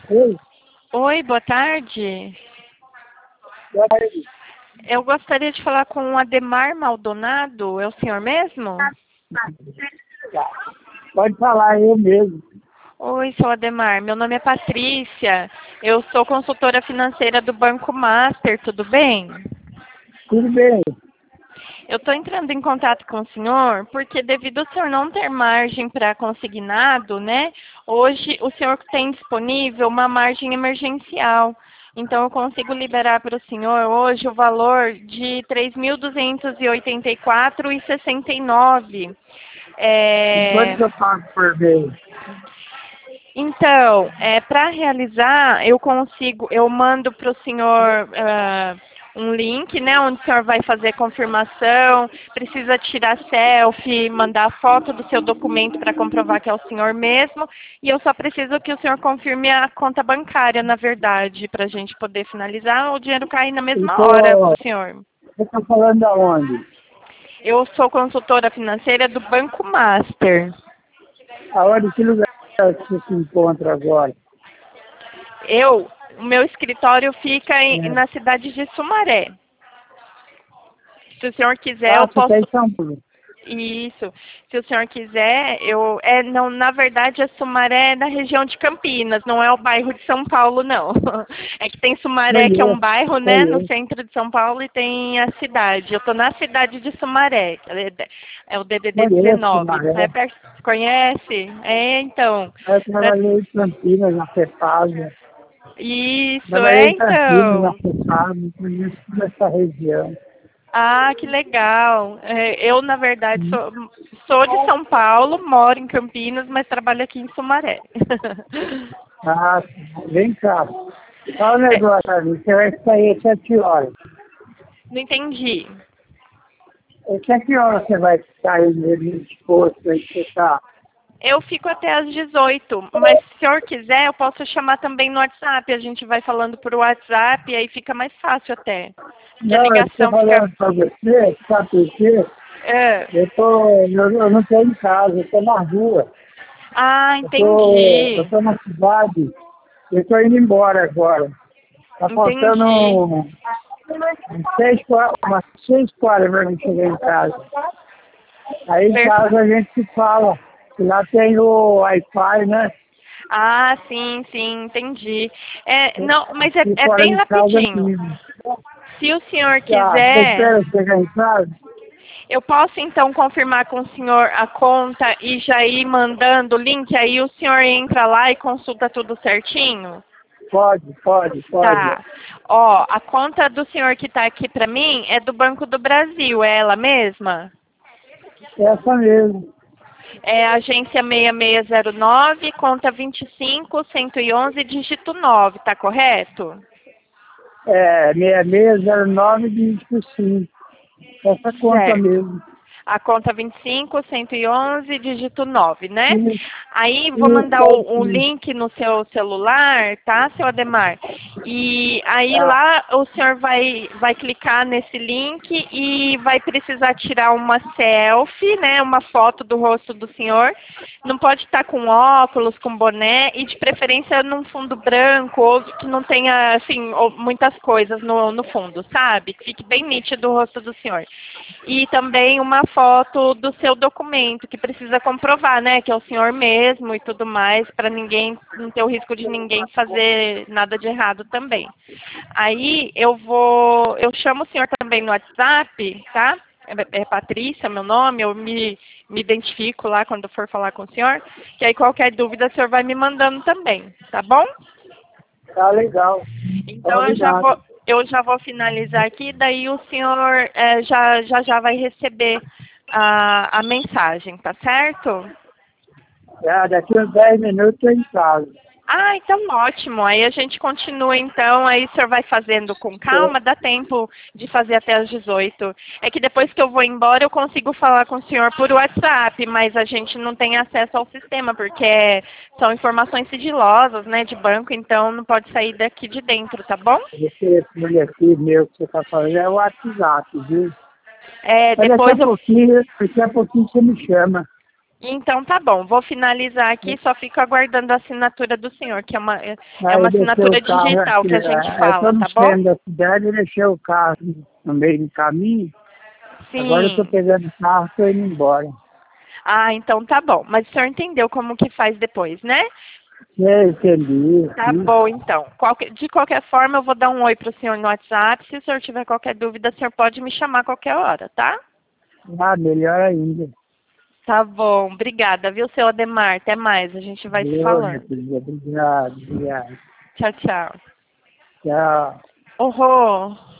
Oi, Oi, boa tarde. boa tarde. Eu gostaria de falar com o Ademar Maldonado. É o senhor mesmo? Pode falar, eu mesmo. Oi, seu Ademar. Meu nome é Patrícia. Eu sou consultora financeira do Banco Master. Tudo bem? Tudo bem? Eu estou entrando em contato com o senhor porque, devido ao senhor não ter margem para consignado, né? Hoje o senhor tem disponível uma margem emergencial. Então, eu consigo liberar para o senhor hoje o valor de 3.284,69. E quanto que eu pago por mês? Então, para realizar, eu mando para o senhor um link, né, onde o senhor vai fazer confirmação, precisa tirar selfie, mandar foto do seu documento para comprovar que é o senhor mesmo, e eu só preciso que o senhor confirme a conta bancária, na verdade, para a gente poder finalizar, o dinheiro cair na mesma hora para o senhor. Você está falando de onde? Eu sou consultora financeira do Banco Master. Aonde, que lugar você se encontra agora? O meu escritório fica É. na cidade de Sumaré. Se o senhor quiser, Ah, eu você está posso. em São Paulo. Isso. Se o senhor quiser, não, na verdade, a Sumaré é da região de Campinas, não é o bairro de São Paulo, não. É que tem Sumaré, que é um Conheço, bairro, né, no conheço. centro de São Paulo, e tem a cidade. Eu estou na cidade de Sumaré, é o DDD Conheço, 19. Maré. Conhece? É, então. Eu Pra- trabalhei em Campinas, na Cefasa. Isso, Trabalhei é, em Campinas, na então. Cefasa. Conheço toda essa região. Ah, que legal. Eu, na verdade, sou de São Paulo, moro em Campinas, mas trabalho aqui em Sumaré. Ah, vem cá. Qual o É, negócio ali? Você vai sair às 7 horas. não entendi. Até que hora você vai ficar aí mesmo disposto aí que você está? Eu fico até às 18, mas se o senhor quiser, eu posso chamar também no WhatsApp. A gente vai falando por WhatsApp e aí fica mais fácil até. Que a Não, eu estou ligação fica. falando para você, sabe por quê? É. Eu não estou em casa, eu estou na rua. Ah, Eu entendi. tô na cidade, eu estou indo embora agora. Tá faltando Entendi. umas 6 horas para mim chegar em casa. Aí em Perfeito. casa a gente se fala. Que lá tem o Wi-Fi, né? Ah, sim, sim, entendi. Não, mas é, E é fora bem de casa rapidinho. mesmo. Se o senhor Tá, você quiser, espera chegar em casa? eu posso então confirmar com o senhor a conta e já ir mandando o link, aí o senhor entra lá e consulta tudo certinho? Pode. Tá. Ó, a conta do senhor que está aqui para mim é do Banco do Brasil, é ela mesma? Essa mesmo. É a agência 6609, conta 25111, dígito 9, tá correto? É 6609 dígito 5. Essa conta Certo. mesmo. A conta 25111, dígito 9, né? E, Aí vou e mandar o certinho. link no seu celular, tá, seu Ademar? E aí Tá. lá o senhor vai clicar nesse link e vai precisar tirar uma selfie, né? Uma foto do rosto do senhor. Não pode estar com óculos, com boné e de preferência num fundo branco ou que não tenha, assim, muitas coisas no fundo, sabe? Que fique bem nítido o rosto do senhor. E também uma foto do seu documento, que precisa comprovar, né, que é o senhor mesmo e tudo mais, para ninguém, não ter o risco de ninguém fazer nada de errado também. Aí eu chamo o senhor também no WhatsApp, tá? É Patrícia, meu nome, eu me identifico lá quando eu for falar com o senhor, que aí qualquer dúvida o senhor vai me mandando também, tá bom? Tá legal. Então Combinado. eu já vou finalizar aqui, daí o senhor já vai receber a mensagem, tá certo? Daqui uns 10 minutos eu tô em casa. Ah, então ótimo. Aí a gente continua então, aí o senhor vai fazendo com calma, dá tempo de fazer até as 18. É que depois que eu vou embora eu consigo falar com o senhor por WhatsApp, mas a gente não tem acesso ao sistema, porque são informações sigilosas, né, de banco, então não pode sair daqui de dentro, tá bom? Esse aqui meu que você está falando é o WhatsApp, viu? É, Mas depois eu daqui a pouquinho você me chama. Então tá bom, vou finalizar aqui, só fico aguardando a assinatura do senhor, que é uma Aí eu deixei assinatura o carro digital aqui, que a gente eu tô fala, no tá bom? centro da cidade e deixei o carro no meio do caminho. Agora eu tô Sim. pegando o carro e tô indo embora. Ah, então tá bom. Mas o senhor entendeu como que faz depois, né? Eu entendi, Tá sim. bom, então. De qualquer forma, eu vou dar um oi pro senhor no WhatsApp. Se o senhor tiver qualquer dúvida, o senhor pode me chamar a qualquer hora, tá? Ah, melhor ainda. Tá bom. Obrigada, viu, seu Ademar? Até mais. A gente vai se Viu, minha falando. filha? Obrigado, obrigado. Tchau, tchau. Tchau. Horror.